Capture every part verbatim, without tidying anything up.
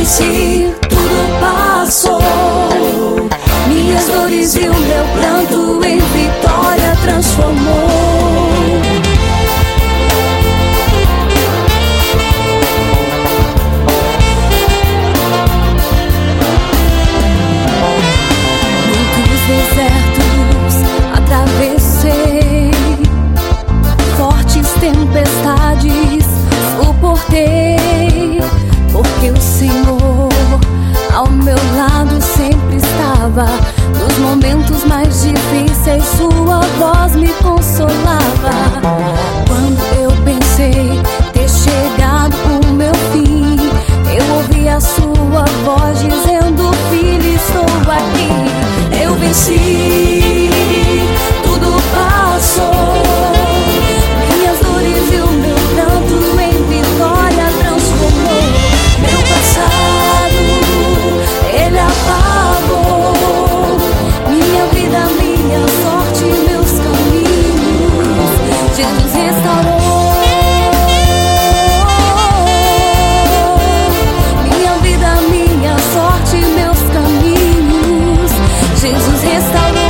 venci, tudo passou. Minhas dores e o meu pranto em vitória transformou. Muitos desertos atravessei, fortes tempestades suportei, porque o Senhor ao meu lado sempre estava. Nos momentos mais difíceis sua voz me consolava. Quando eu pensei ter chegado o meu fim, eu ouvi a sua voz dizendo: filho, estou aqui. Eu venci, tudo passou. Minhas dores e o meu pranto em vitória transformou. Meu passado Ele apagou. Minha vida, minha sorte, meus caminhos Jesus restaurou. Minha vida, minha sorte, meus caminhos Jesus restaurou.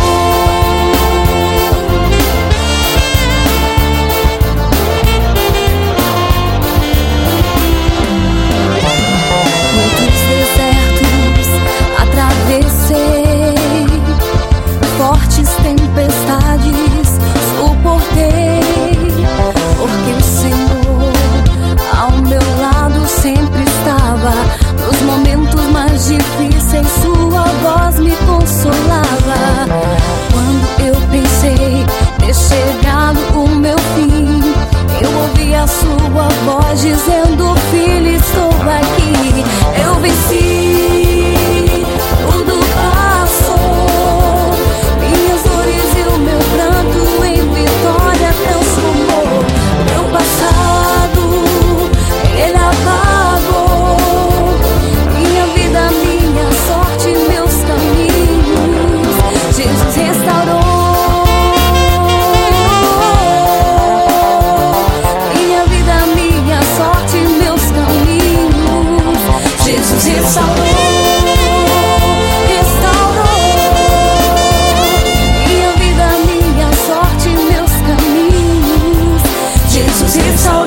Muitos desertos atravessei, fortes tempestades suportei, porque o Senhor ao meu lado sempre estava. Nos momentos mais difíceis sua voz me consolava. Quando eu pensei ter chegado o meu fim, eu ouvi a sua voz dizendo: filho, estou aqui. Eu venci, tudo passou. Minhas dores e o meu pranto em vitória transformou. Meu passado Ele apagou. Minha vida, minha sorte, meus caminhos Jesus restaurou. Minha vida, minha sorte, meus caminhos Jesus restaurou. Restaurou. Minha vida, minha sorte, meus caminhos Jesus restaurou.